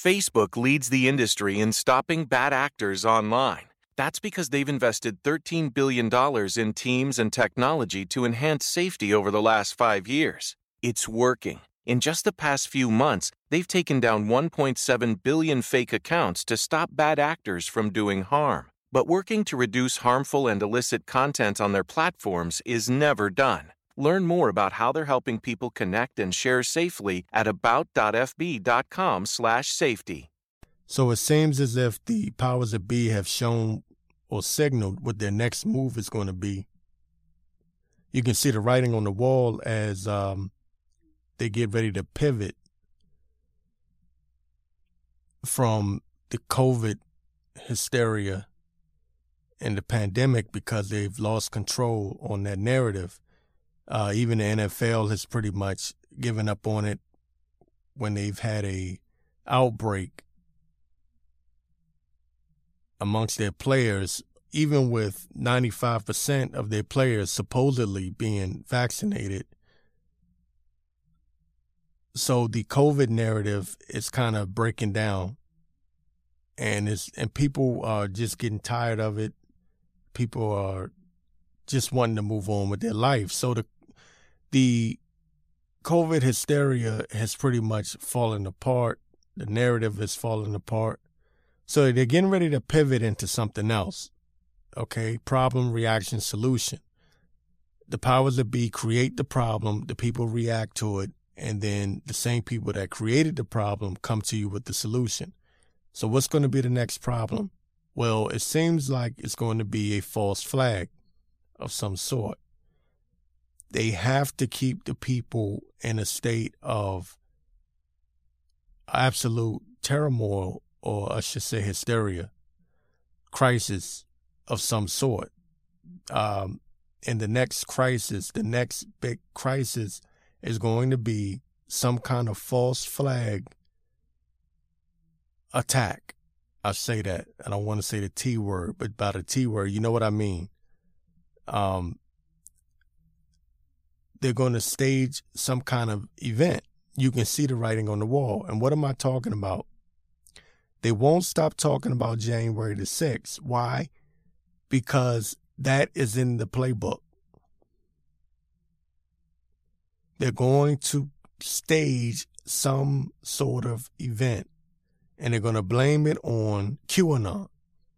Facebook leads the industry in stopping bad actors online. That's because they've invested $13 billion in teams and technology to enhance safety over the last 5 years. It's working. In just the past few months, they've taken down 1.7 billion fake accounts to stop bad actors from doing harm. But working to reduce harmful and illicit content on their platforms is never done. Learn more about how they're helping people connect and share safely at about.fb.com/safety. So it seems as if the powers that be have shown or signaled what their next move is going to be. You can see the writing on the wall as they get ready to pivot from the COVID hysteria and the pandemic because they've lost control on that narrative. Even the NFL has pretty much given up on it when they've had a outbreak amongst their players, even with 95% of their players supposedly being vaccinated. So the COVID narrative is kind of breaking down, and people are just getting tired of it. People are just wanting to move on with their life. So the COVID hysteria has pretty much fallen apart. The narrative is falling apart. So they're getting ready to pivot into something else. Okay, problem, reaction, solution. The powers that be create the problem, the people react to it, and then the same people that created the problem come to you with the solution. So what's going to be the next problem? Well, it seems like it's going to be a false flag of some sort. They have to keep the people in a state of absolute turmoil, or I should say hysteria, crisis of some sort. And the next crisis, the next big crisis is going to be some kind of false flag attack. I say that. I don't want to say the T word, but by the T word, you know what I mean. They're going to stage some kind of event. You can see the writing on the wall. And what am I talking about? They won't stop talking about January the 6th. Why? Because that is in the playbook. They're going to stage some sort of event, and they're going to blame it on QAnon,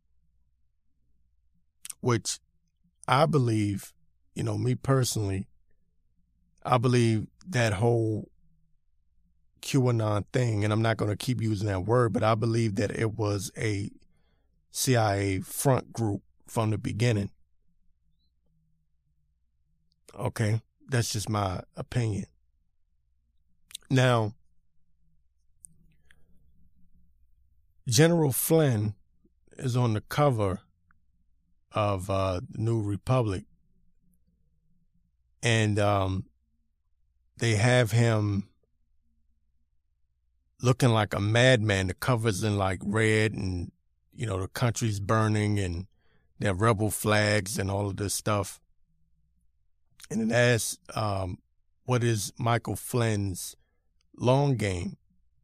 which I believe, me personally, I believe that whole QAnon thing, and I'm not going to keep using that word, but I believe that it was a CIA front group from the beginning. Okay, that's just my opinion. Now, General Flynn is on the cover of the New Republic, and they have him looking like a madman. The cover's in like red, and the country's burning, and there are rebel flags and all of this stuff. And it asks, what is Michael Flynn's long game?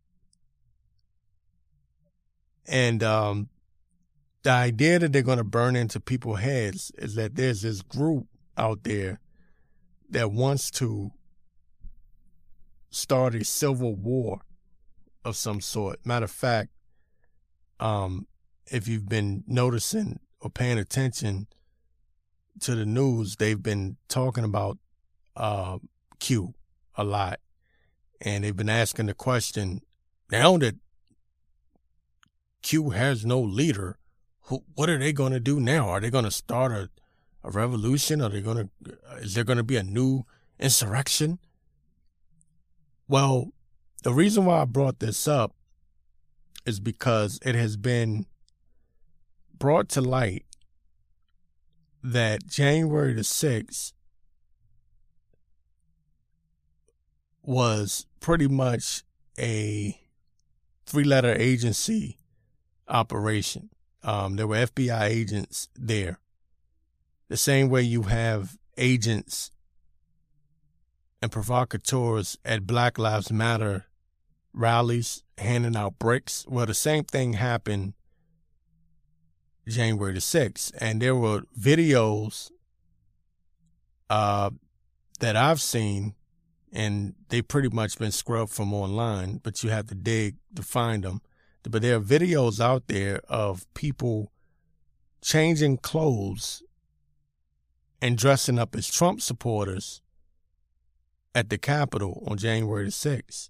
And the idea that they're going to burn into people's heads is that there's this group out there that wants to start a civil war of some sort. Matter of fact, if you've been noticing or paying attention to the news, they've been talking about Q a lot. And they've been asking the question, now that Q has no leader, what are they going to do now? Are they going to start a revolution? Is there going to be a new insurrection? Well, the reason why I brought this up is because it has been brought to light that January the 6th was pretty much a 3-letter agency operation. There were FBI agents there. The same way you have agents and provocateurs at Black Lives Matter rallies handing out bricks. Well, the same thing happened January the 6th. And there were videos that I've seen, and they pretty much been scrubbed from online, but you have to dig to find them. But there are videos out there of people changing clothes and dressing up as Trump supporters at the Capitol on January the 6th.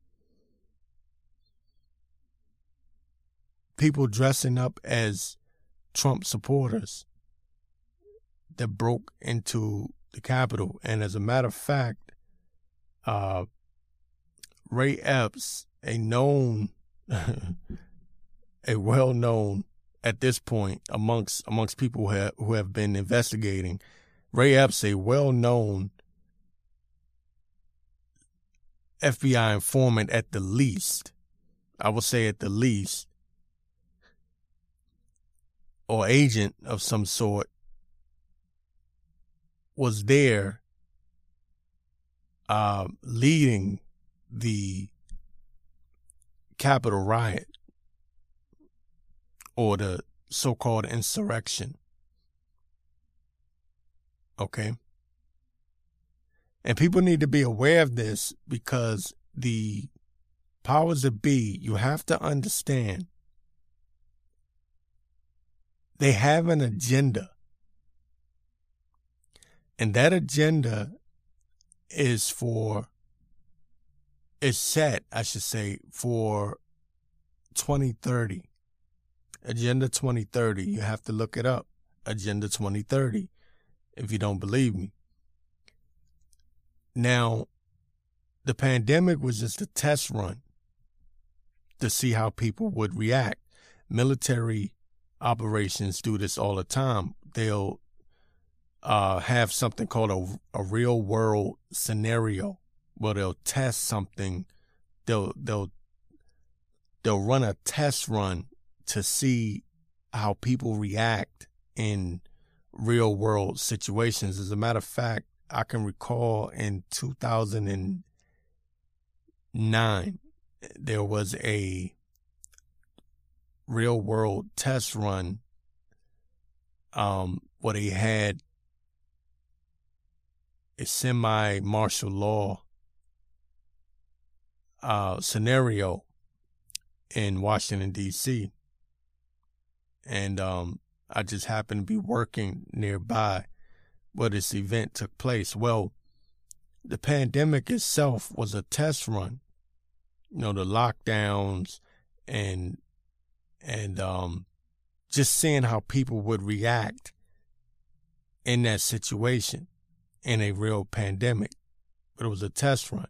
People dressing up as Trump supporters that broke into the Capitol. And as a matter of fact, Ray Epps, a well-known at this point amongst people who have been investigating, Ray Epps, a well-known FBI informant at the least, I would say at the least, or agent of some sort, was there leading the Capitol riot, or the so-called insurrection. Okay? And people need to be aware of this, because the powers that be, you have to understand, they have an agenda. And that agenda is set, I should say, for 2030. Agenda 2030. You have to look it up. Agenda 2030, if you don't believe me. Now, the pandemic was just a test run to see how people would react. Military operations do this all the time. They'll have something called a real world scenario, where they'll test something. They'll run a test run to see how people react in real world situations. As a matter of fact, I can recall in 2009, there was a real world test run where they had a semi-martial law scenario in Washington, D.C. And I just happened to be working nearby where this event took place. Well, the pandemic itself was a test run. You know, the lockdowns and just seeing how people would react in that situation in a real pandemic. But it was a test run.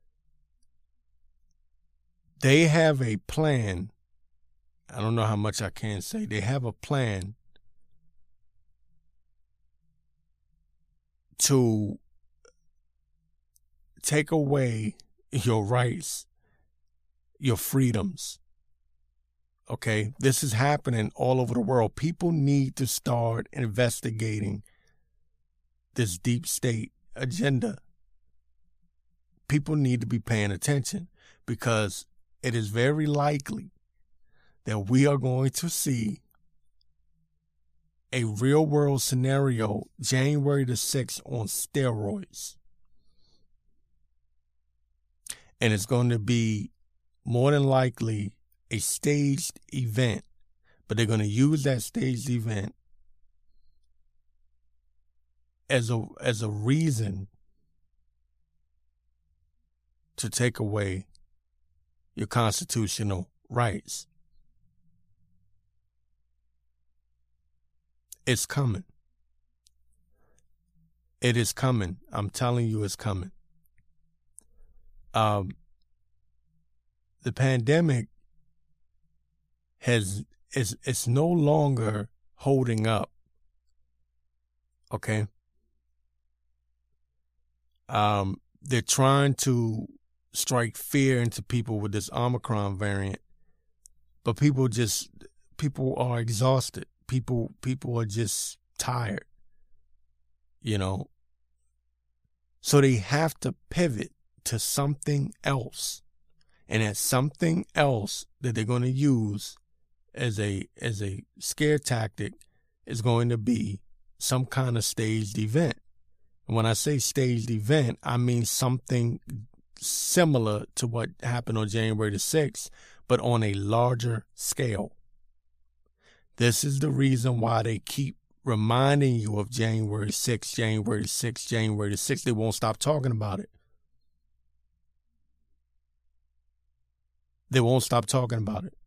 They have a plan. I don't know how much I can say. They have a plan to take away your rights, your freedoms. Okay? This is happening all over the world. People need to start investigating this deep state agenda. People need to be paying attention, because it is very likely that we are going to see a real world scenario January the 6th on steroids. And it's going to be more than likely a staged event, but they're going to use that staged event as a reason to take away your constitutional rights. It's coming. It is coming. I'm telling you, it's coming. The pandemic it's no longer holding up. Okay. They're trying to strike fear into people with this Omicron variant, but people are exhausted. People are just tired, you know. So they have to pivot to something else. And that's something else that they're going to use as a scare tactic is going to be some kind of staged event. And when I say staged event, I mean something similar to what happened on January the 6th, but on a larger scale. This is the reason why they keep reminding you of January 6th, January 6th, January 6th. They won't stop talking about it. They won't stop talking about it.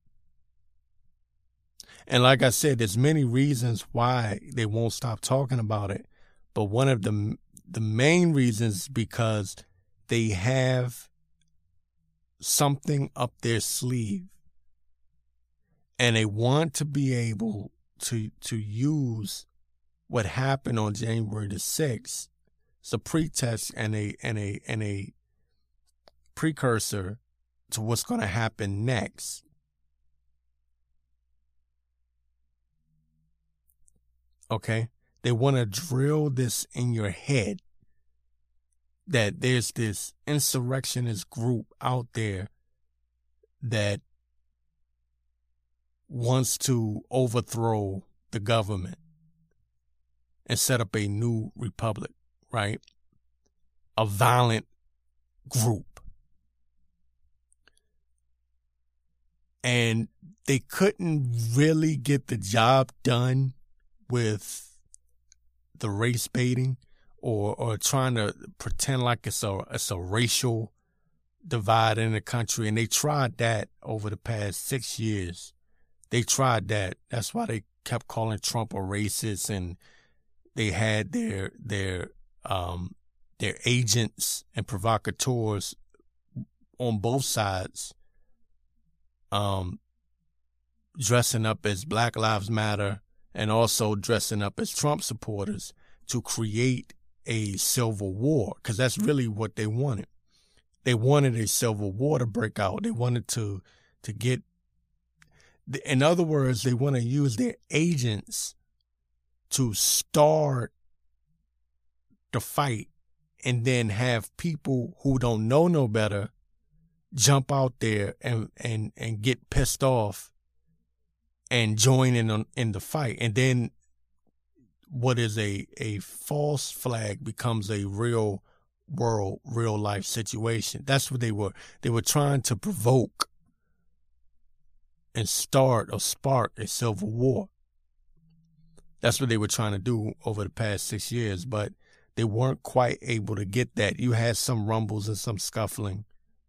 And like I said, there's many reasons why they won't stop talking about it. But one of the main reasons because they have something up their sleeve. And they want to be able to use what happened on January the 6th as a pretext and a precursor to what's going to happen next. Okay? They want to drill this in your head that there's this insurrectionist group out there that wants to overthrow the government and set up a new republic, right? A violent group. And they couldn't really get the job done with the race baiting or trying to pretend like it's a racial divide in the country. And they tried that over the past 6 years. They tried that. That's why they kept calling Trump a racist, and they had their agents and provocateurs on both sides, dressing up as Black Lives Matter and also dressing up as Trump supporters to create a civil war, because that's really what they wanted. They wanted a civil war to break out. They wanted to get, in other words, they want to use their agents to start the fight and then have people who don't know no better jump out there and get pissed off and join in the fight. And then what is a false flag becomes a real world, real life situation. That's what they were. They were trying to provoke and start or spark a civil war. That's what they were trying to do over the past 6 years, but they weren't quite able to get that. You had some rumbles and some scuffling,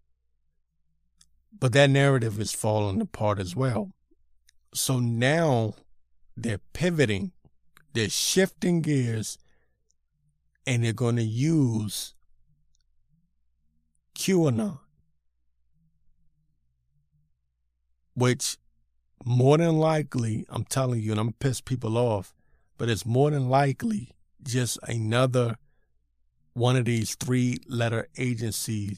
but that narrative is falling apart as well. So now they're pivoting, they're shifting gears, and they're going to use QAnon, which more than likely, I'm telling you, and I'm going to piss people off, but it's more than likely just another one of these 3-letter agency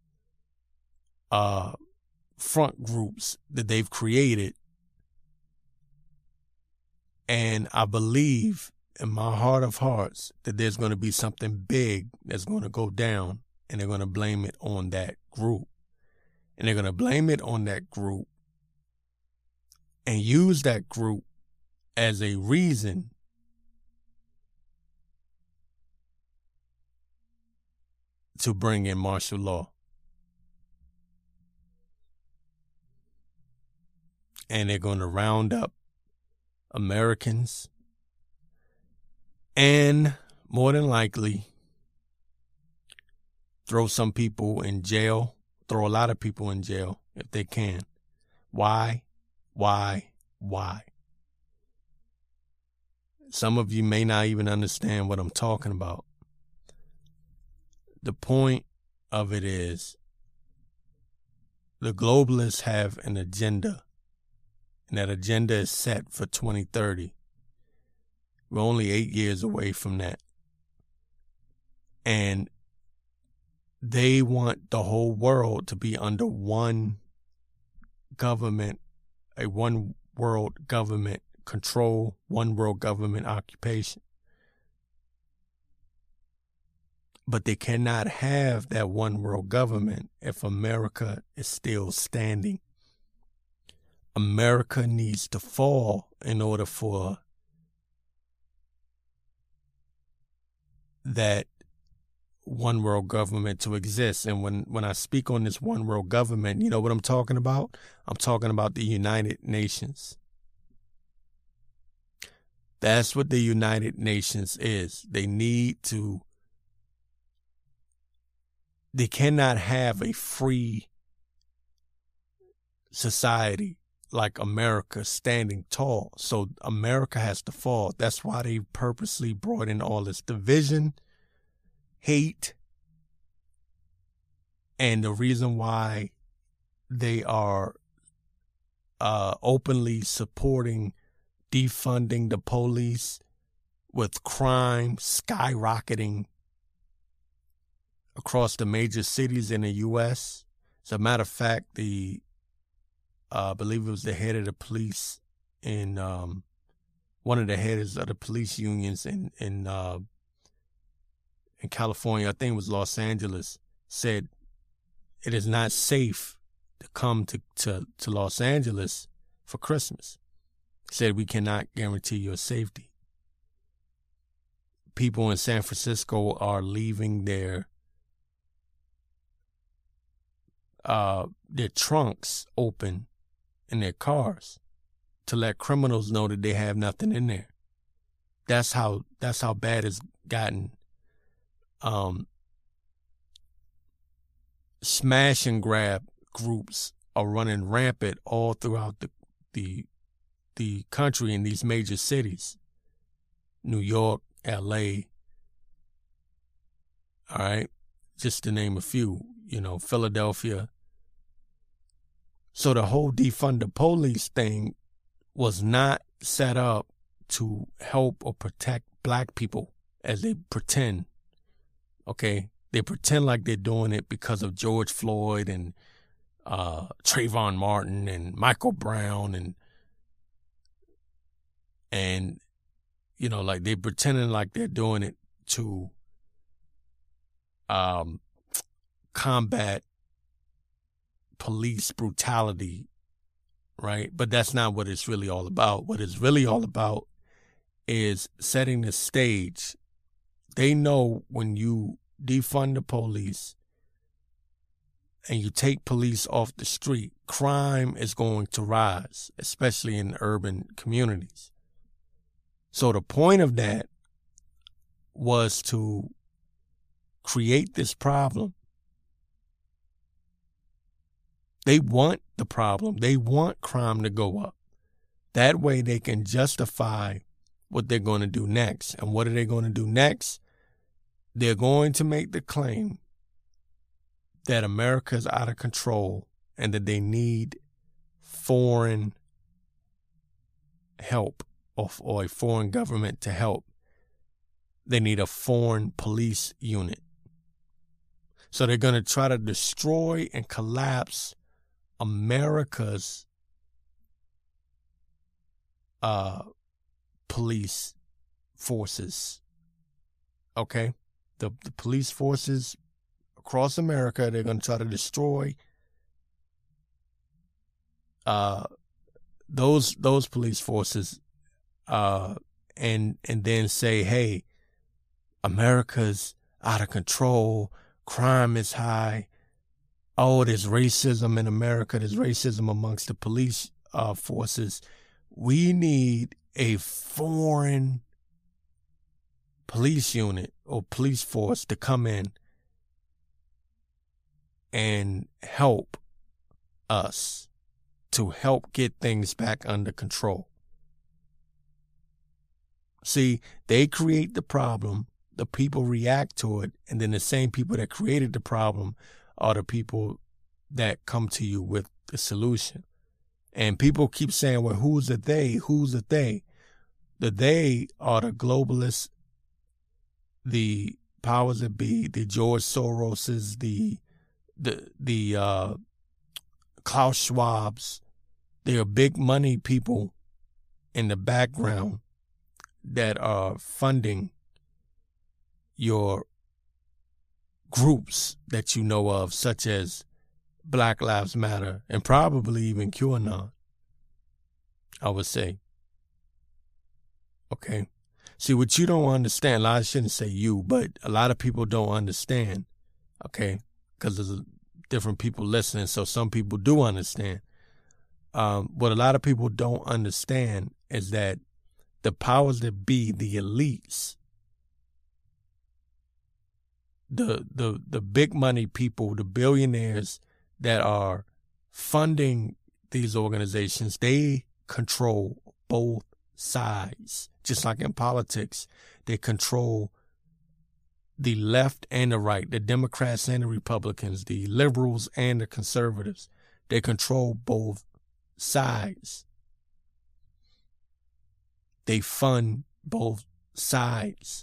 front groups that they've created. And I believe in my heart of hearts that there's going to be something big that's going to go down, and they're going to blame it on that group. And they're going to blame it on that group and use that group as a reason to bring in martial law. And they're going to round up Americans and more than likely throw some people in jail, throw a lot of people in jail if they can. Why? Some of you may not even understand what I'm talking about. The point of it is the globalists have an agenda, and that agenda is set for 2030. We're only 8 years away from that. And they want the whole world to be under one government, a one world government control, one world government occupation. But they cannot have that one world government if America is still standing. America needs to fall in order for that one world government to exist. And when I speak on this one world government, you know what I'm talking about? I'm talking about the United Nations. That's what the United Nations is. They cannot have a free society like America standing tall. So America has to fall. That's why they purposely brought in all this division, hate, and the reason why they are openly supporting defunding the police with crime skyrocketing across the major cities in the U.S. As a matter of fact, I believe it was the head of the police in one of the heads of the police unions in California, I think it was Los Angeles, said it is not safe to come to Los Angeles for Christmas. He said we cannot guarantee your safety. People in San Francisco are leaving their trunks open in their cars to let criminals know that they have nothing in there. That's how bad it's gotten. Smash and grab groups are running rampant all throughout the country in these major cities. New York, LA, all right, just to name a few, Philadelphia. So the whole defund the police thing was not set up to help or protect black people as they pretend, okay? They pretend like they're doing it because of George Floyd and Trayvon Martin and Michael Brown and like they're pretending like they're doing it to combat police brutality, right? But that's not what it's really all about. What it's really all about is setting the stage. They know when you defund the police and you take police off the street, crime is going to rise, especially in urban communities. So the point of that was to create this problem. They want the problem. They want crime to go up. That way they can justify what they're going to do next. And what are they going to do next? They're going to make the claim that America is out of control and that they need foreign help or a foreign government to help. They need a foreign police unit. So they're going to try to destroy and collapse America's police forces. Okay? The police forces across America, they're going to try to destroy those police forces and then say, hey, America's out of control, crime is high, oh, there's racism in America, there's racism amongst the police forces. We need a foreign police unit or police force to come in and help us, to help get things back under control. See, they create the problem, the people react to it, and then the same people that created the problem are the people that come to you with the solution. And people keep saying, well, who's the they? Who's the they? The they are the globalists, the powers that be, the George Soroses, the Klaus Schwabs. They are big money people in the background that are funding your groups that you know of, such as Black Lives Matter and probably even QAnon, I would say. Okay. See, what you don't understand, I shouldn't say you, but a lot of people don't understand, okay, because there's different people listening, so some people do understand. What a lot of people don't understand is that the powers that be, the elites, the big money people, the billionaires that are funding these organizations, they control both sides. Just like in politics, they control the left and the right, the Democrats and the Republicans, the liberals and the conservatives. They control both sides. They fund both sides.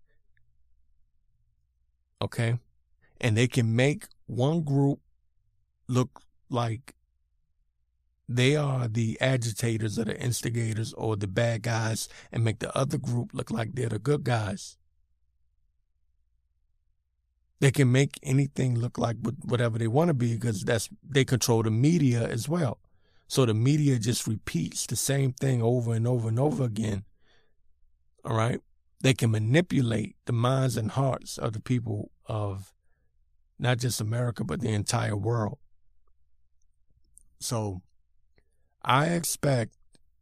Okay? And they can make one group look like they are the agitators or the instigators or the bad guys and make the other group look like they're the good guys. They can make anything look like whatever they want to be because they control the media as well. So the media just repeats the same thing over and over and over again. All right? They can manipulate the minds and hearts of the people of not just America, but the entire world. So I expect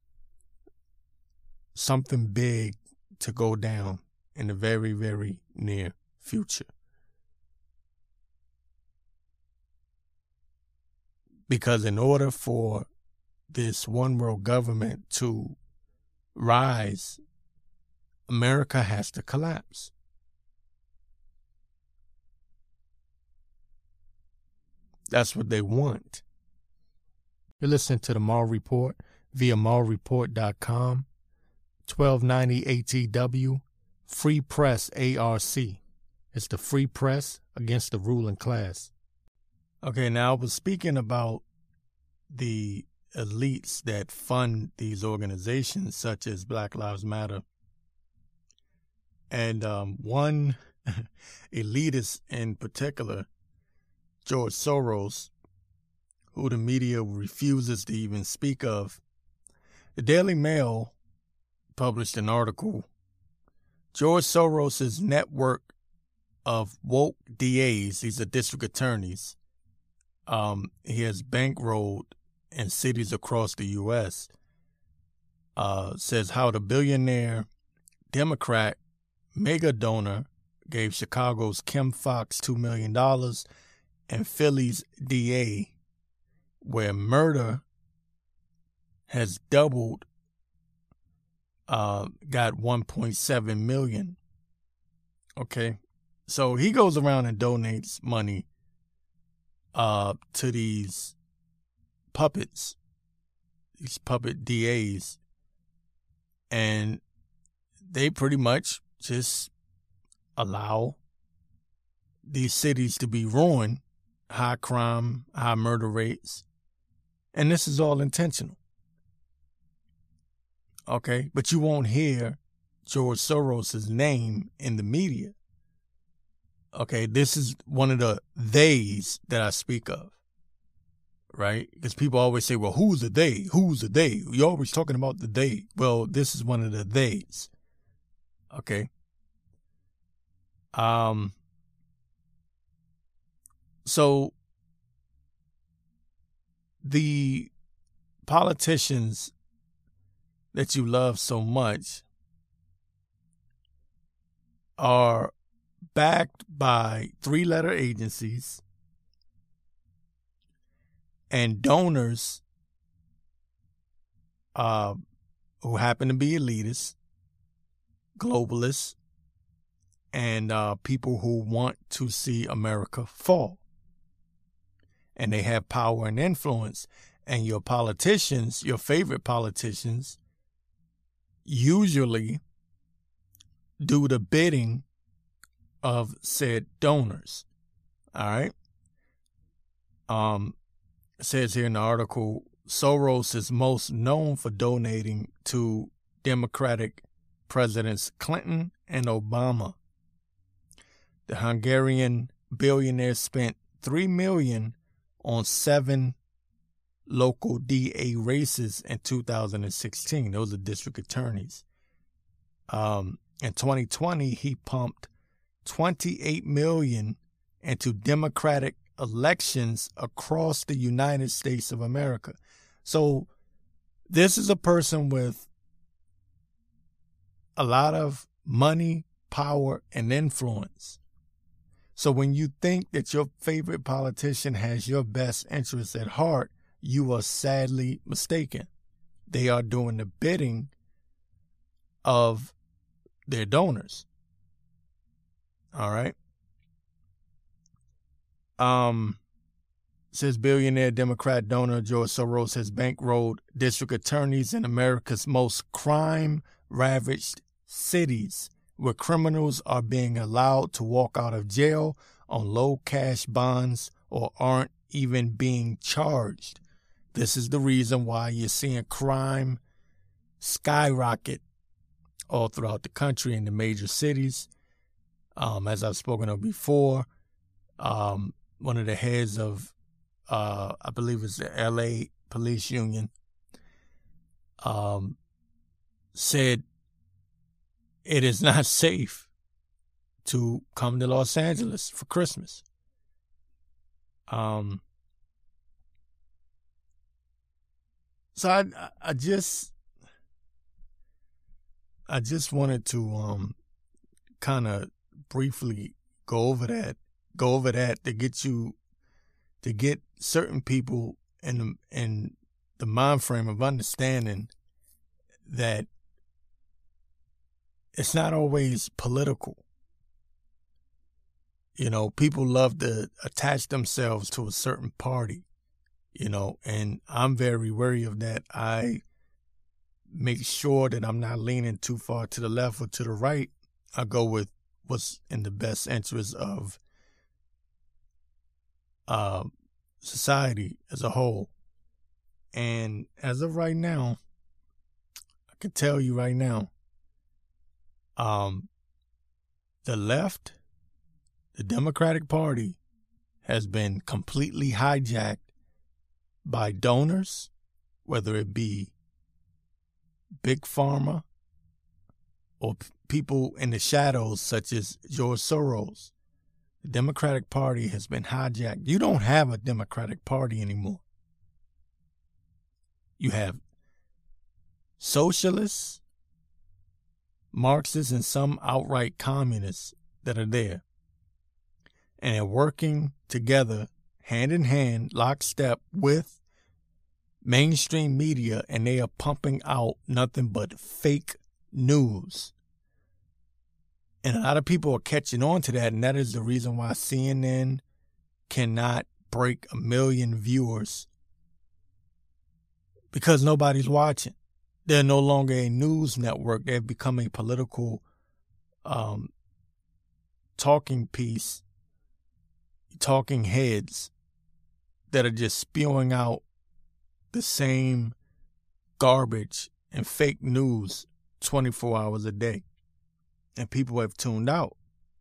something big to go down in the very, very near future. Because in order for this one world government to rise, America has to collapse. That's what they want. You're listening to the Maul Report via maulreport.com, 1290 ATW, Free Press ARC. It's the free press against the ruling class. Okay, now I was speaking about the elites that fund these organizations such as Black Lives Matter. And one elitist in particular, George Soros, who the media refuses to even speak of. The Daily Mail published an article. George Soros' network of woke DAs, these are district attorneys, he has bankrolled in cities across the U.S., says how the billionaire Democrat mega donor gave Chicago's Kim Foxx $2 million and Philly's DA, where murder has doubled, got $1.7 million. Okay, so he goes around and donates money to these puppets, these puppet DAs, and they pretty much just allow these cities to be ruined, high crime, high murder rates, and this is all intentional. Okay, but you won't hear George Soros' name in the media. Okay, this is one of the theys that I speak of, right? Because people always say, well, who's the they? Who's the they? You're always talking about the they. Well, this is one of the theys. Okay. So the politicians that you love so much are backed by 3-letter agencies and donors who happen to be elitists, globalists, and people who want to see America fall. And they have power and influence. And your politicians, your favorite politicians, usually do the bidding of said donors. All right. It says here in the article, Soros is most known for donating to Democratic Presidents Clinton and Obama. The Hungarian billionaires spent $3 million on 7 local DA races in 2016. Those are district attorneys. In 2020, he pumped $28 million into Democratic elections across the United States of America. So this is a person with a lot of money, power, and influence. So when you think that your favorite politician has your best interests at heart, you are sadly mistaken. They are doing the bidding of their donors. All right. Says billionaire Democrat donor George Soros has bankrolled district attorneys in America's most crime-ravaged cities, where criminals are being allowed to walk out of jail on low cash bonds or aren't even being charged. This is the reason why you're seeing crime skyrocket all throughout the country in the major cities. As I've spoken of before, one of the heads of, I believe it's the LA Police Union, said it is not safe to come to Los Angeles for Christmas. So I just wanted to kind of briefly go over that to get certain people in the mind frame of understanding that it's not always political. You know, people love to attach themselves to a certain party, you know, and I'm very wary of that. I make sure that I'm not leaning too far to the left or to the right. I go with what's in the best interest of society as a whole. And as of right now, I can tell you right now, the left, the Democratic Party, has been completely hijacked by donors, whether it be Big Pharma or people in the shadows such as George Soros. The Democratic Party has been hijacked. You don't have a Democratic Party anymore. You have socialists, Marxists, and some outright communists that are there. And they're working together, hand in hand, lockstep with mainstream media, and they are pumping out nothing but fake news. And a lot of people are catching on to that, and that is the reason why CNN cannot break 1 million viewers, because nobody's watching. They're no longer a news network. They've become a political talking piece, talking heads that are just spewing out the same garbage and fake news 24 hours a day. And people have tuned out.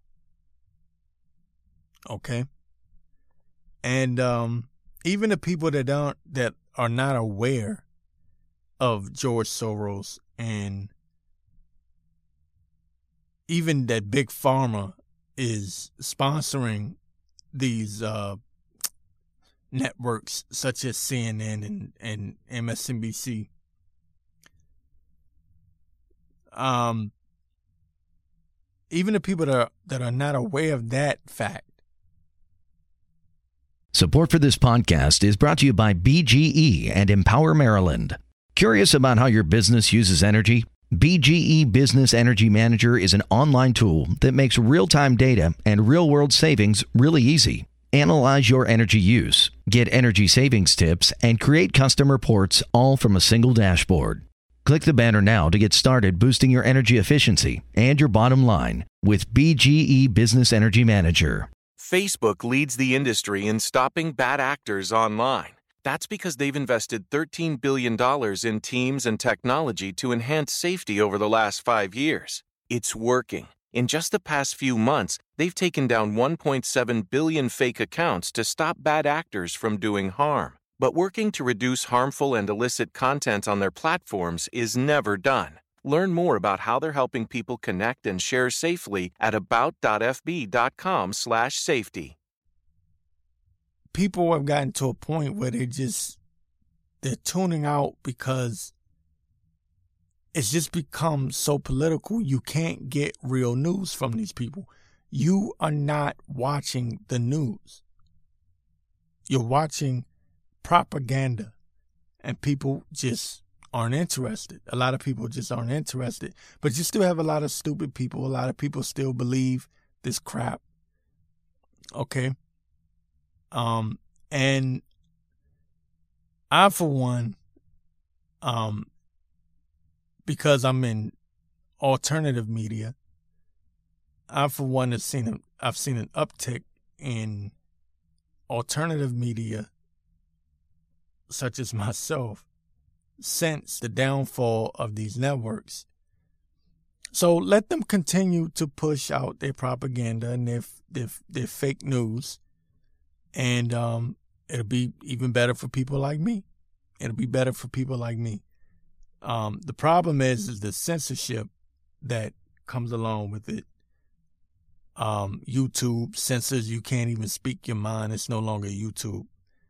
Okay? And even the people that are not aware of George Soros, and even that Big Pharma is sponsoring these networks such as CNN and MSNBC. Even the people that are not aware of that fact. Support for this podcast is brought to you by BGE and Empower Maryland. Curious about how your business uses energy? BGE Business Energy Manager is an online tool that makes real-time data and real-world savings really easy. Analyze your energy use, get energy savings tips, and create custom reports all from a single dashboard. Click the banner now to get started boosting your energy efficiency and your bottom line with BGE Business Energy Manager. Facebook leads the industry in stopping bad actors online. That's because they've invested $13 billion in teams and technology to enhance safety over the last 5 years. It's working. In just the past few months, they've taken down 1.7 billion fake accounts to stop bad actors from doing harm. But working to reduce harmful and illicit content on their platforms is never done. Learn more about how they're helping people connect and share safely at about.fb.com/safety. People have gotten to a point where they're tuning out because it's just become so political. You can't get real news from these people. You are not watching the news. You're watching propaganda, and people just aren't interested. A lot of people just aren't interested. But you still have a lot of stupid people. A lot of people still believe this crap. Okay? And I, for one, because I'm in alternative media, I, for one, I've seen an uptick in alternative media, such as myself, since the downfall of these networks. So let them continue to push out their propaganda and their fake news, and it'll be even better for people like me. It'll be better for people like me. The problem is the censorship that comes along with it. YouTube censors, you can't even speak your mind. It's no longer YouTube.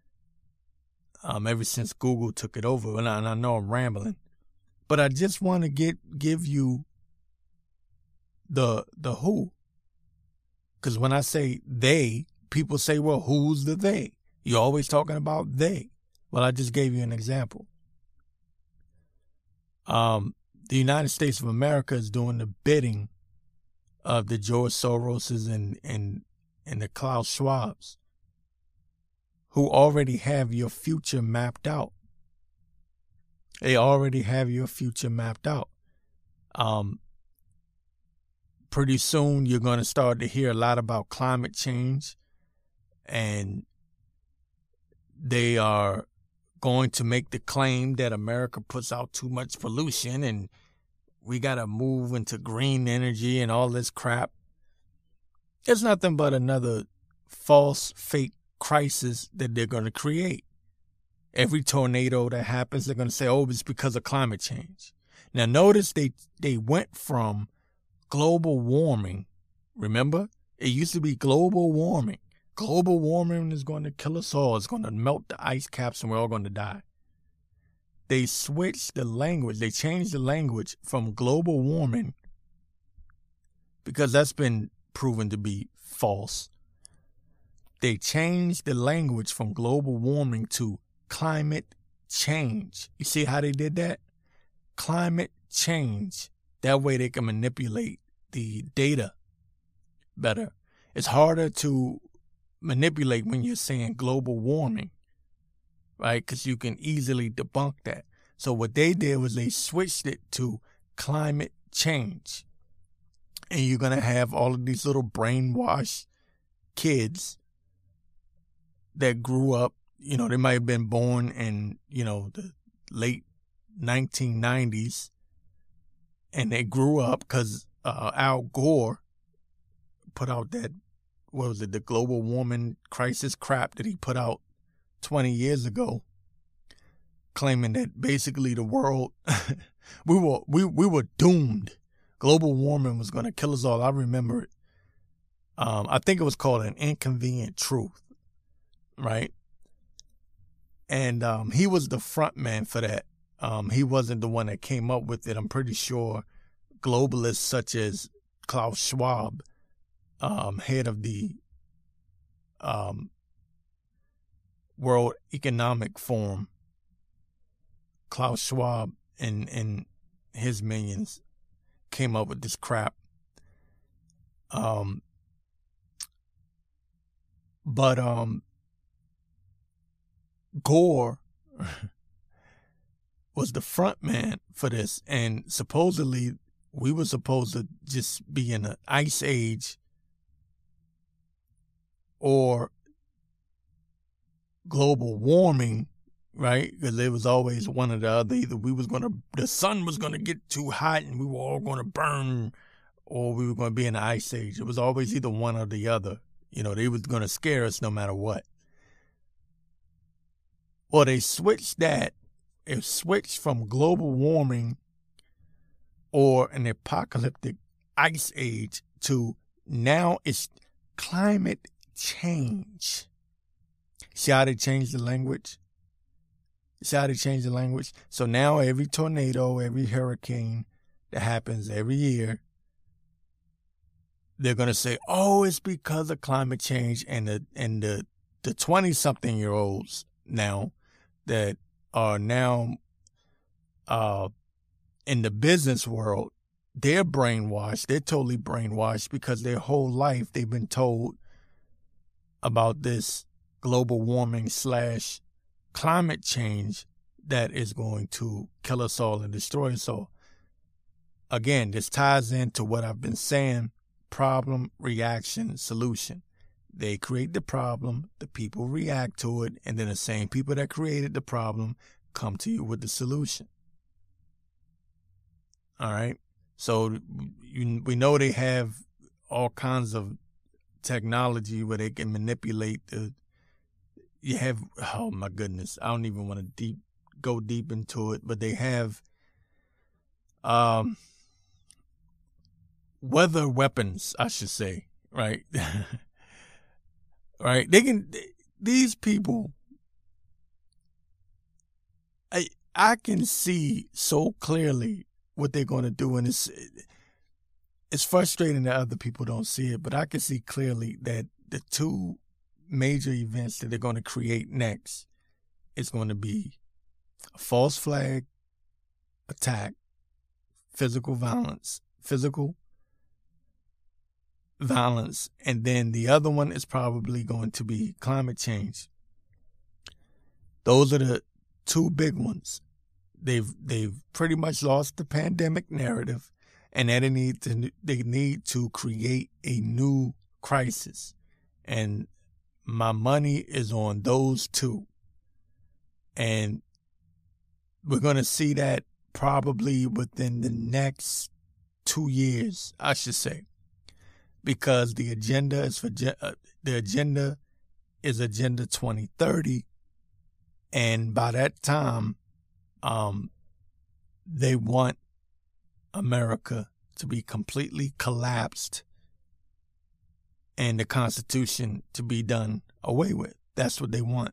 Ever since Google took it over, and I know I'm rambling, but I just want to give you the who. Because when I say they, people say, well, who's the they? You're always talking about they. Well, I just gave you an example. The United States of America is doing the bidding of the George Soroses and the Klaus Schwabs, who already have your future mapped out. They already have your future mapped out. Pretty soon you're going to start to hear a lot about climate change, and they are going to make the claim that America puts out too much pollution and we got to move into green energy and all this crap. It's nothing but another false, fake crisis that they're going to create. Every tornado that happens, they're going to say, oh, it's because of climate change. Now, notice they went from global warming. Remember? It used to be global warming. Global warming is going to kill us all. It's going to melt the ice caps and we're all going to die. They switched the language. They changed the language from global warming, because that's been proven to be false. They changed the language from global warming to climate change. You see how they did that? Climate change. That way they can manipulate the data better. It's harder to manipulate when you're saying global warming, right? Because you can easily debunk that. So what they did was they switched it to climate change. And you're going to have all of these little brainwashed kids that grew up, they might have been born in, the late 1990s. And they grew up because Al Gore put out that, the global warming crisis crap that he put out 20 years ago, claiming that basically the world, we were doomed. Global warming was going to kill us all. I remember it. I think it was called An Inconvenient Truth, right? And he was the front man for that. He wasn't the one that came up with it. I'm pretty sure globalists such as Klaus Schwab, head of the World Economic Forum, Klaus Schwab and his minions came up with this crap. But Gore was the front man for this, and supposedly we were supposed to just be in an ice age or global warming, right? Because it was always one or the other. Either the sun was going to get too hot and we were all going to burn, or we were going to be in the ice age. It was always either one or the other. You know, they was going to scare us no matter what. Well, they switched that. It switched from global warming or an apocalyptic ice age to now it's climate change. See how they changed the language? So now every tornado, every hurricane that happens every year, they're going to say, oh, it's because of climate change. And the 20-something-year-olds now that are now in the business world, they're brainwashed. They're totally brainwashed because their whole life they've been told about this global warming / climate change that is going to kill us all and destroy us all. Again, this ties into what I've been saying, problem, reaction, solution. They create the problem, the people react to it, and then the same people that created the problem come to you with the solution. All right? So we know they have all kinds of technology where they can manipulate oh my goodness, I don't even want to go deep into it, but they have weather weapons, I should say, right? Right? These people, I can see so clearly what they're going to do, and it's frustrating that other people don't see it, but I can see clearly that the two major events that they're going to create next is going to be a false flag attack, physical violence, and then the other one is probably going to be climate change. Those are the two big ones. They've pretty much lost the pandemic narrative, and they need to create a new crisis. And my money is on those two. And we're going to see that probably within the next 2 years, I should say, because the agenda is Agenda 2030, and by that time, they want America to be completely collapsed and the Constitution to be done away with. That's what they want.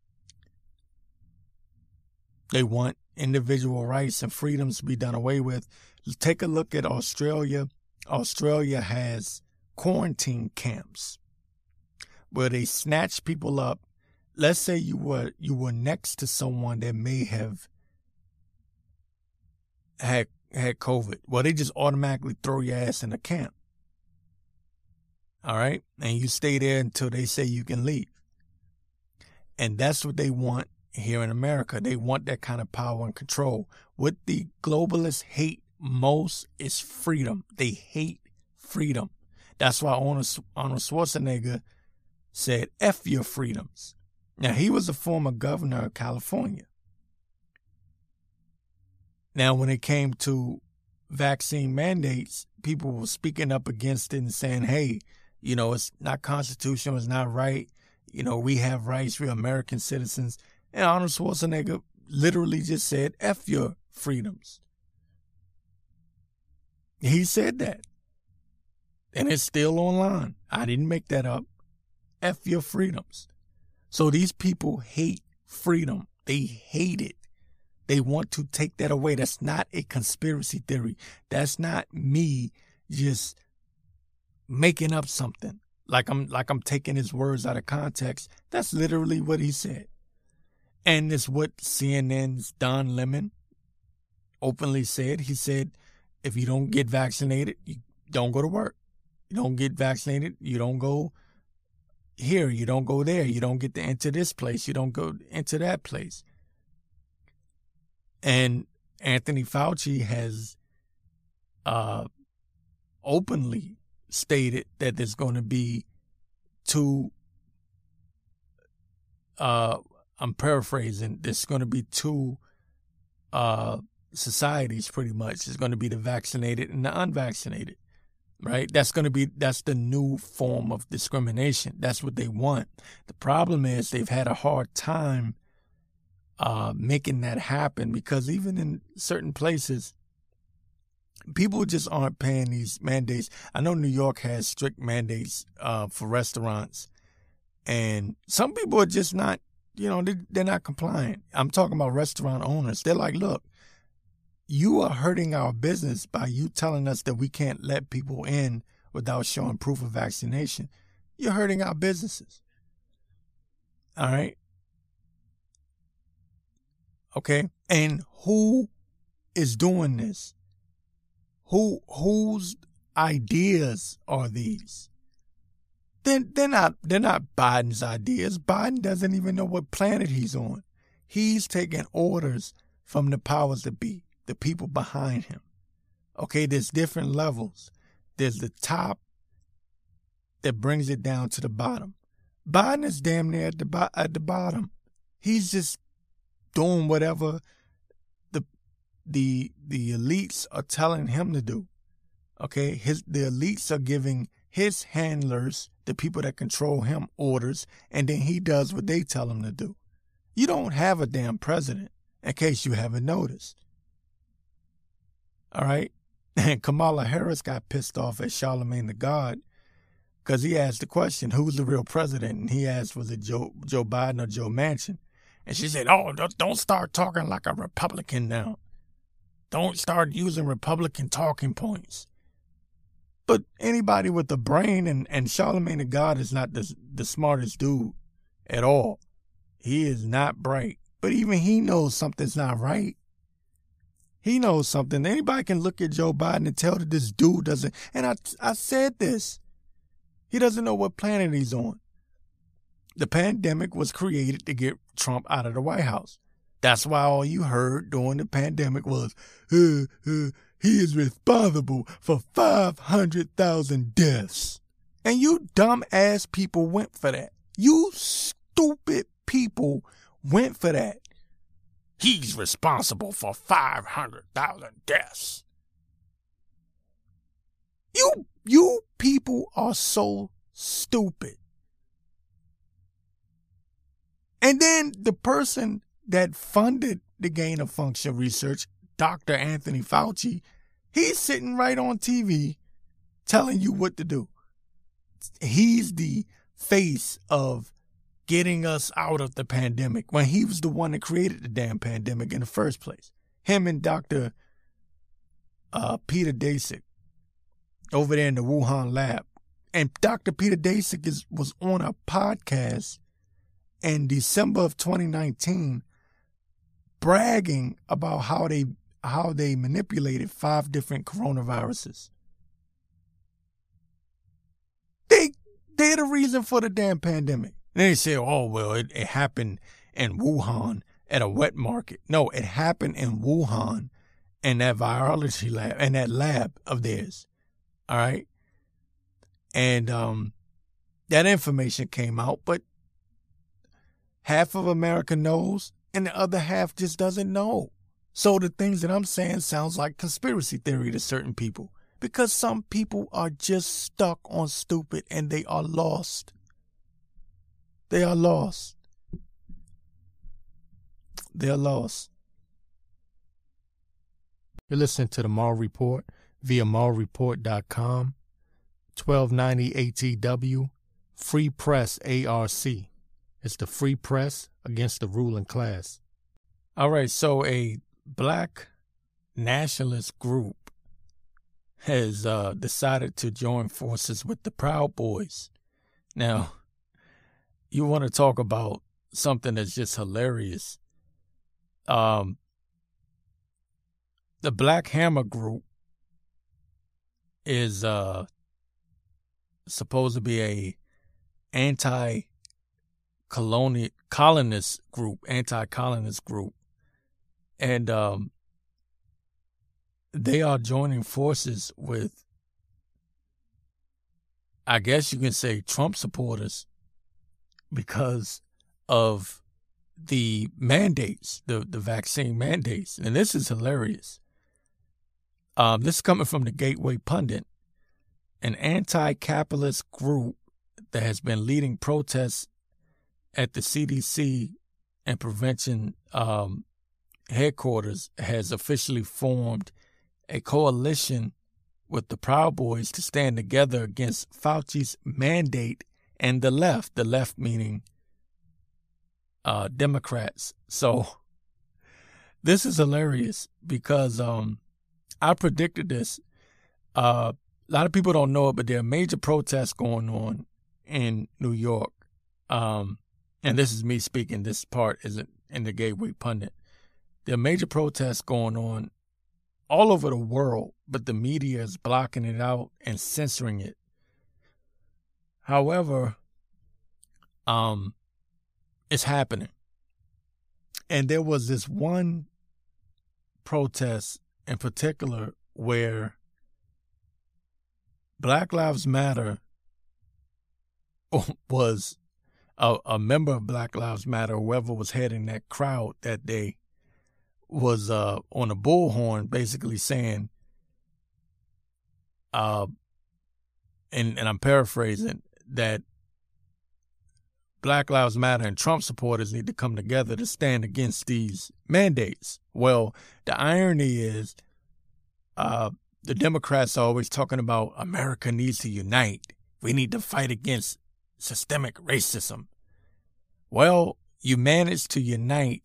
They want individual rights and freedoms to be done away with. Take a look at Australia. Australia has quarantine camps where they snatch people up. Let's say you were next to someone that may have had COVID. Well, they just automatically throw your ass in a camp. All right? And you stay there until they say you can leave. And that's what they want here in America. They want that kind of power and control. What the globalists hate most is freedom. They hate freedom. That's why Arnold Schwarzenegger said, F your freedoms. Now, he was a former governor of California. Now, when it came to vaccine mandates, people were speaking up against it and saying, hey, you know, it's not constitutional, it's not right. You know, we have rights, we're American citizens. And Arnold Schwarzenegger literally just said, F your freedoms. He said that. And it's still online. I didn't make that up. F your freedoms. So these people hate freedom. They hate it. They want to take that away. That's not a conspiracy theory. That's not me just making up something. Like I'm taking his words out of context. That's literally what he said. And it's what CNN's Don Lemon openly said. He said, if you don't get vaccinated, you don't go to work. You don't get vaccinated, you don't go here, you don't go there, you don't get to enter this place, you don't go into that place. And Anthony Fauci has openly stated that there's going to be two, I'm paraphrasing, there's going to be two societies pretty much. There's going to be the vaccinated and the unvaccinated. right? That's the new form of discrimination. That's what they want. The problem is they've had a hard time making that happen, because even in certain places, people just aren't paying these mandates. I know New York has strict mandates for restaurants, and some people are just not, they're not compliant. I'm talking about restaurant owners. They're like, look, you are hurting our business by you telling us that we can't let people in without showing proof of vaccination. You're hurting our businesses. All right? Okay? And who is doing this? Whose ideas are these? They're not Biden's ideas. Biden doesn't even know what planet he's on. He's taking orders from the powers that be, the people behind him. Okay, there's different levels. There's the top that brings it down to the bottom. Biden is damn near at the bottom. He's just doing whatever the elites are telling him to do. Okay, the elites are giving his handlers, the people that control him, orders, and then he does what they tell him to do. You don't have a damn president, in case you haven't noticed. All right? And Kamala Harris got pissed off at Charlemagne the God because he asked the question, who's the real president? And he asked, was it Joe Biden or Joe Manchin? And she said, oh, don't start talking like a Republican now. Don't start using Republican talking points. But anybody with a brain, and Charlemagne the God is not the smartest dude at all. He is not bright. But even he knows something's not right. He knows something. Anybody can look at Joe Biden and tell that this dude doesn't. And I said this. He doesn't know what planet he's on. The pandemic was created to get Trump out of the White House. That's why all you heard during the pandemic was, he is responsible for 500,000 deaths. And you dumb-ass people went for that. You stupid people went for that. He's responsible for 500,000 deaths. You people are so stupid. And then the person that funded the gain of function research, Dr. Anthony Fauci, he's sitting right on TV telling you what to do. He's the face of getting us out of the pandemic when he was the one that created the damn pandemic in the first place. Him and Dr. Peter Daszak over there in the Wuhan lab. And Dr. Peter Daszak was on a podcast in December of 2019 bragging about how they manipulated 5 different coronaviruses. They're the reason for the damn pandemic. And they say, oh, well, it happened in Wuhan at a wet market. No, it happened in Wuhan in that virology lab, in that lab of theirs. All right? And that information came out, but half of America knows and the other half just doesn't know. So the things that I'm saying sounds like conspiracy theory to certain people because some people are just stuck on stupid and they are lost. They are lost. They are lost. You're listening to the Maul Report via maulreport.com, 1290 ATW, Free Press ARC. It's the free press against the ruling class. All right, so a black nationalist group has decided to join forces with the Proud Boys. Now, you want to talk about something that's just hilarious. The Black Hammer group is supposed to be a anti-colonist group, and they are joining forces with, I guess you can say, Trump supporters because of the mandates, the vaccine mandates. And this is hilarious. This is coming from the Gateway Pundit. an anti-capitalist group that has been leading protests at the CDC and prevention headquarters has officially formed a coalition with the Proud Boys to stand together against Fauci's mandate and the left meaning Democrats. So this is hilarious because I predicted this. A lot of people don't know it, but there are major protests going on in New York. And this is me speaking. This part isn't in the Gateway Pundit. There are major protests going on all over the world, but the media is blocking it out and censoring it. However, it's happening. And there was this one protest in particular where Black Lives Matter was a member of Black Lives Matter, whoever was heading that crowd that day, was on a bullhorn basically saying, and I'm paraphrasing, that Black Lives Matter and Trump supporters need to come together to stand against these mandates. Well, the irony is the Democrats are always talking about America needs to unite. We need to fight against systemic racism. Well, you managed to unite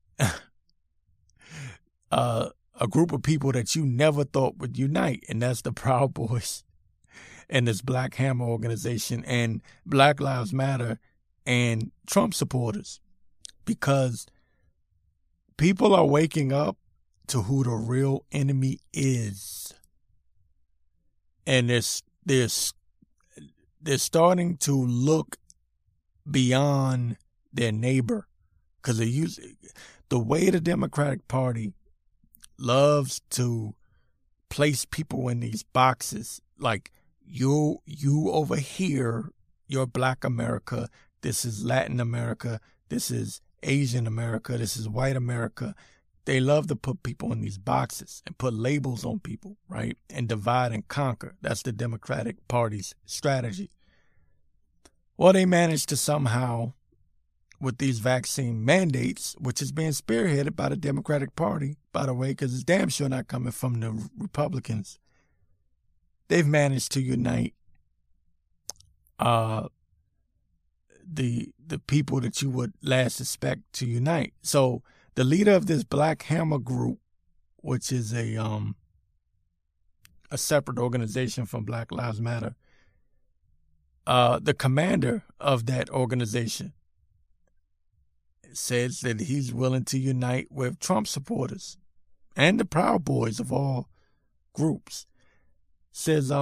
a group of people that you never thought would unite, and that's the Proud Boys and this Black Hammer organization and Black Lives Matter and Trump supporters, because people are waking up to who the real enemy is, and they're starting to look beyond their neighbor, because the way the Democratic Party loves to place people in these boxes, like you over here, you're Black America, this is Latin America, this is Asian America, this is white America. They love to put people in these boxes and put labels on people, right? And divide and conquer. That's the Democratic Party's strategy. Well, they managed to somehow, with these vaccine mandates, which is being spearheaded by the Democratic Party, by the way, because it's damn sure not coming from the Republicans, they've managed to unite the people that you would last expect to unite. So the leader of this Black Hammer group, which is a separate organization from Black Lives Matter, the commander of that organization says that he's willing to unite with Trump supporters and the Proud Boys of all groups. Says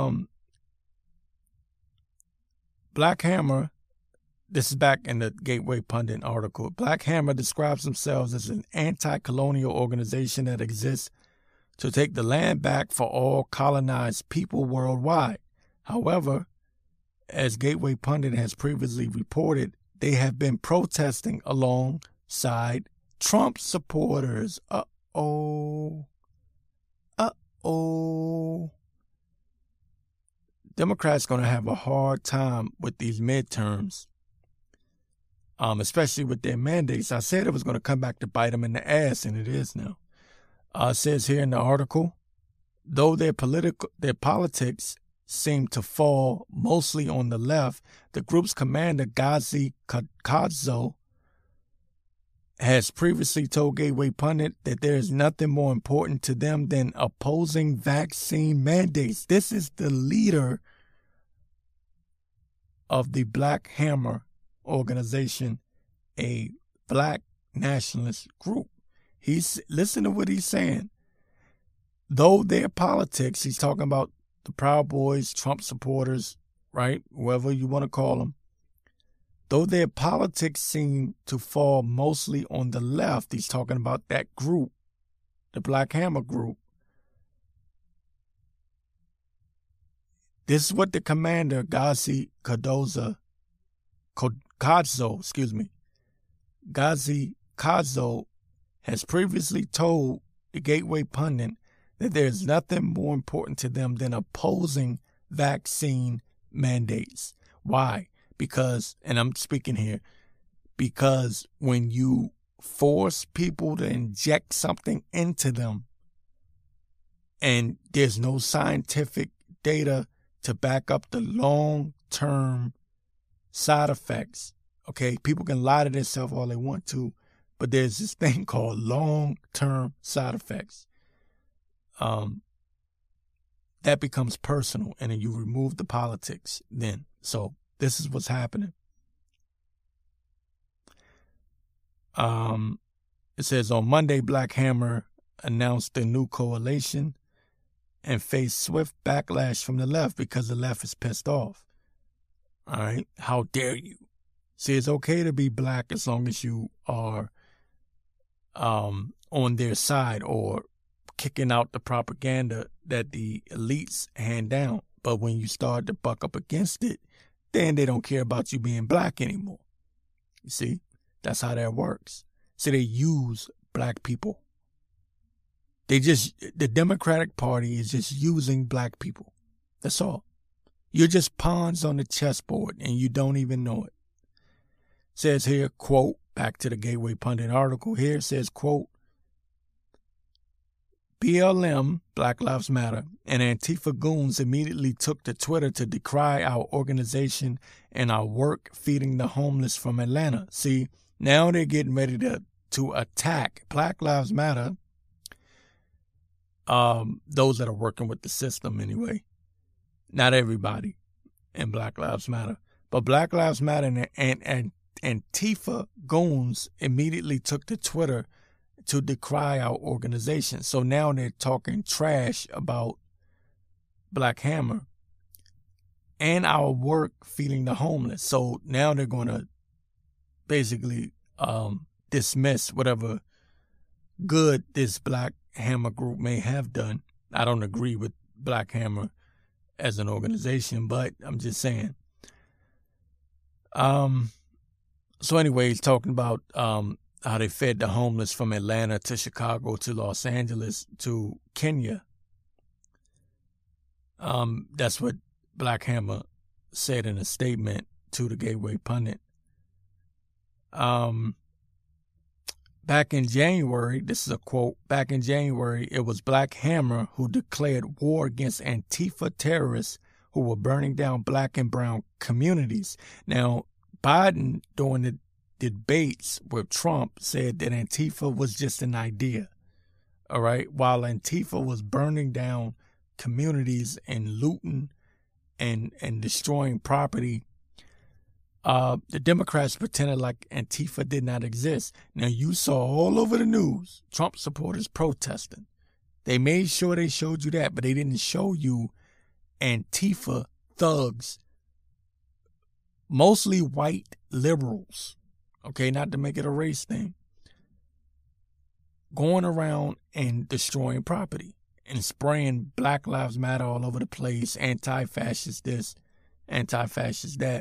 Black Hammer, this is back in the Gateway Pundit article, Black Hammer describes themselves as an anti-colonial organization that exists to take the land back for all colonized people worldwide. However, as Gateway Pundit has previously reported, they have been protesting alongside Trump supporters. Uh-oh. Democrats going to have a hard time with these midterms, especially with their mandates. I said it was going to come back to bite them in the ass, and it is now. It says here in the article, though their politics seem to fall mostly on the left, the group's commander, Ghazi Kadzo, has previously told Gateway Pundit that there is nothing more important to them than opposing vaccine mandates. This is the leader of the Black Hammer organization, a Black nationalist group. Listen to what he's saying. Though their politics, he's talking about the Proud Boys, Trump supporters, right? Whoever you want to call them. Though their politics seem to fall mostly on the left, he's talking about that group, the Black Hammer group. This is what the commander, Ghazi Kadzo, Ghazi Kadzo, has previously told the Gateway Pundit that there's nothing more important to them than opposing vaccine mandates. Why? Because, and I'm speaking here, because when you force people to inject something into them and there's no scientific data to back up the long-term side effects, okay, people can lie to themselves all they want to, but there's this thing called long-term side effects. That becomes personal, and then you remove the politics then. So this is what's happening. It says on Monday, Black Hammer announced a new coalition and faced swift backlash from the left because the left is pissed off. All right. How dare you? See, it's okay to be black as long as you are on their side or kicking out the propaganda that the elites hand down. But when you start to buck up against it, then they don't care about you being black anymore. You see, that's how that works. So they use black people. The Democratic Party is just using black people. That's all. You're just pawns on the chessboard and you don't even know it. Says here, quote, back to the Gateway Pundit article here, says, quote, BLM, Black Lives Matter, and Antifa goons immediately took to Twitter to decry our organization and our work feeding the homeless from Atlanta. See, now they're getting ready to attack Black Lives Matter, those that are working with the system anyway. Not everybody in Black Lives Matter. But Black Lives Matter and Antifa goons immediately took to Twitter to decry our organization. So now they're talking trash about Black Hammer and our work feeding the homeless. So now they're going to basically dismiss whatever good this Black Hammer group may have done. I don't agree with Black Hammer as an organization, but I'm just saying. So anyway, he's talking about how they fed the homeless from Atlanta to Chicago to Los Angeles to Kenya. That's what Black Hammer said in a statement to the Gateway Pundit. Back in January, this is a quote, back in January, it was Black Hammer who declared war against Antifa terrorists who were burning down black and brown communities. Now, Biden, during the debates with Trump, said that Antifa was just an idea, all right? While Antifa was burning down communities and looting and destroying property, the Democrats pretended like Antifa did not exist. Now, you saw all over the news Trump supporters protesting. They made sure they showed you that, but they didn't show you Antifa thugs, mostly white liberals, okay, not to make it a race thing, going around and destroying property and spraying Black Lives Matter all over the place, anti-fascist this, anti-fascist that.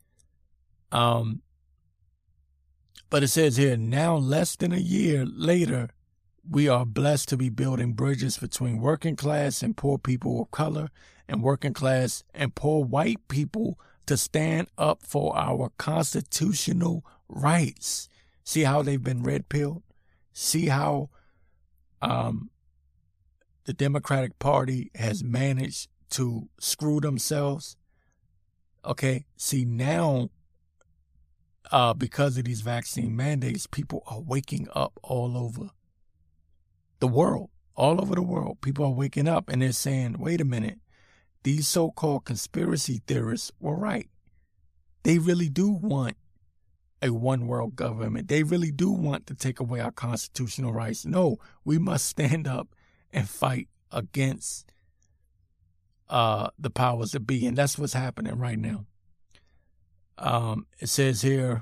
But it says here, now less than a year later, we are blessed to be building bridges between working class and poor people of color and working class and poor white people to stand up for our constitutional rights. See how they've been red-pilled? See how the Democratic Party has managed to screw themselves? Okay, see now, because of these vaccine mandates, people are waking up all over the world. All over the world, people are waking up and they're saying, wait a minute, these so-called conspiracy theorists were right. They really do want a one-world government. They really do want to take away our constitutional rights. No, we must stand up and fight against the powers that be. And that's what's happening right now. It says here,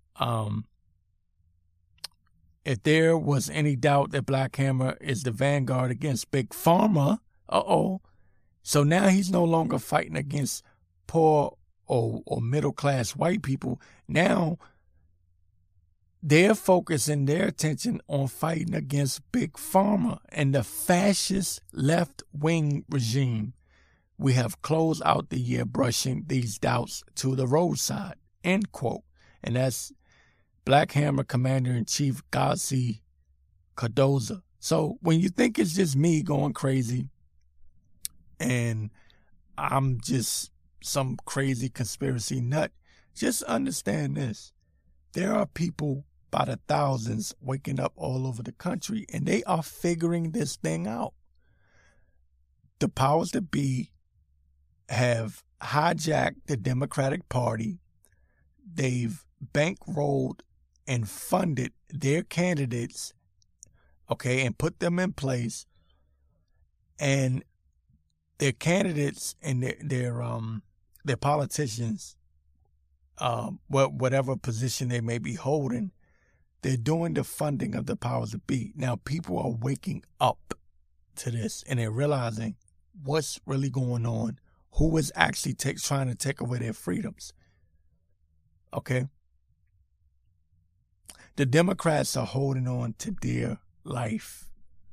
if there was any doubt that Black Hammer is the vanguard against Big Pharma, so now he's no longer fighting against poor or middle-class white people. Now they're focusing their attention on fighting against Big Pharma and the fascist left-wing regime, We have closed out the year brushing these doubts to the roadside, end quote. And that's Black Hammer Commander-in-Chief Ghazi Cardoza. So when you think it's just me going crazy and I'm just some crazy conspiracy nut, just understand this. There are people by the thousands waking up all over the country, and they are figuring this thing out. The powers that be have hijacked the Democratic Party. They've bankrolled and funded their candidates, okay, and put them in place. And their candidates and their politicians, whatever position they may be holding, they're doing the funding of the powers that be. Now, people are waking up to this, and they're realizing what's really going on, who is actually trying to take away their freedoms. Okay? The Democrats are holding on to their life.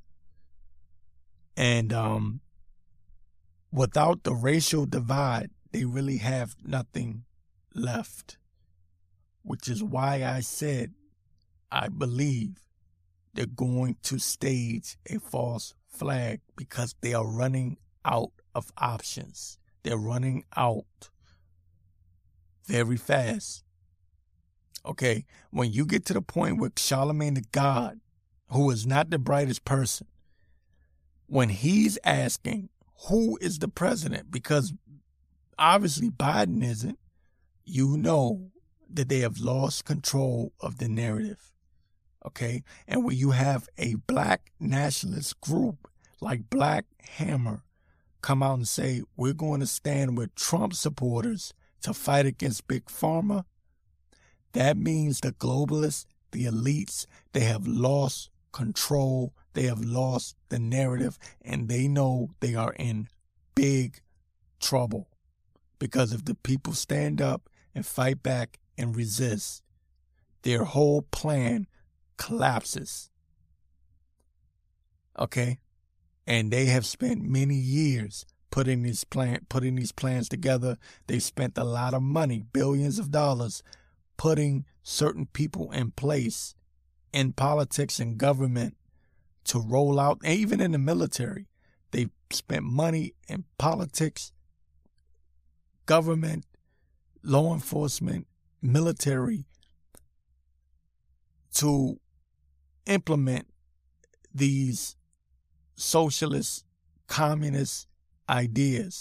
And without the racial divide, they really have nothing left. Which is why I said I believe they're going to stage a false flag, because they are running out of options. They're running out very fast. Okay, when you get to the point where Charlemagne the God, who is not the brightest person, when he's asking who is the president, because obviously Biden isn't, you know that they have lost control of the narrative. Okay, and when you have a black nationalist group like Black Hammer come out and say, we're going to stand with Trump supporters to fight against Big Pharma, that means the globalists, the elites, they have lost control, they have lost the narrative, and they know they are in big trouble. Because if the people stand up and fight back and resist, their whole plan collapses. Okay? And they have spent many years putting these plans together. They spent a lot of money, billions of dollars, putting certain people in place in politics and government to roll out, and even in the military. They spent money in politics, government, law enforcement, military, to implement these socialist, communist ideas.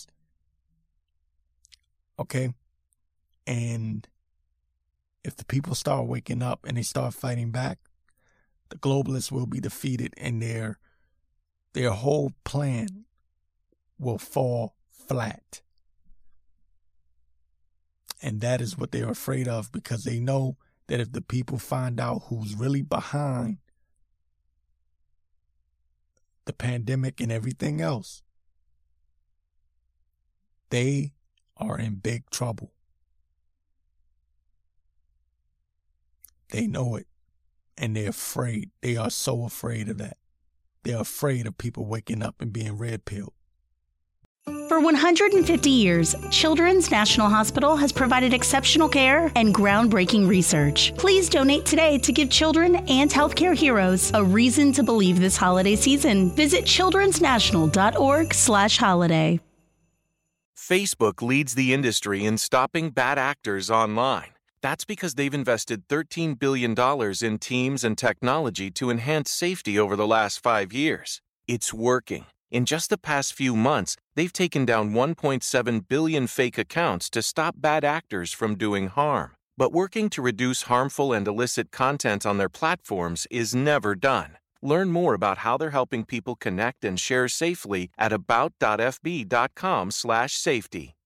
Okay? And if the people start waking up and they start fighting back, the globalists will be defeated, and their whole plan will fall flat. And that is what they're afraid of, because they know that if the people find out who's really behind the pandemic and everything else, they are in big trouble. They know it, and they're afraid. They are so afraid of that. They're afraid of people waking up and being red-pilled. For 150 years, Children's National Hospital has provided exceptional care and groundbreaking research. Please donate today to give children and healthcare heroes a reason to believe this holiday season. Visit childrensnational.org/holiday. Facebook leads the industry in stopping bad actors online. That's because they've invested $13 billion in teams and technology to enhance safety over the last 5 years. It's working. In just the past few months, they've taken down 1.7 billion fake accounts to stop bad actors from doing harm. But working to reduce harmful and illicit content on their platforms is never done. Learn more about how they're helping people connect and share safely at about.fb.com/safety.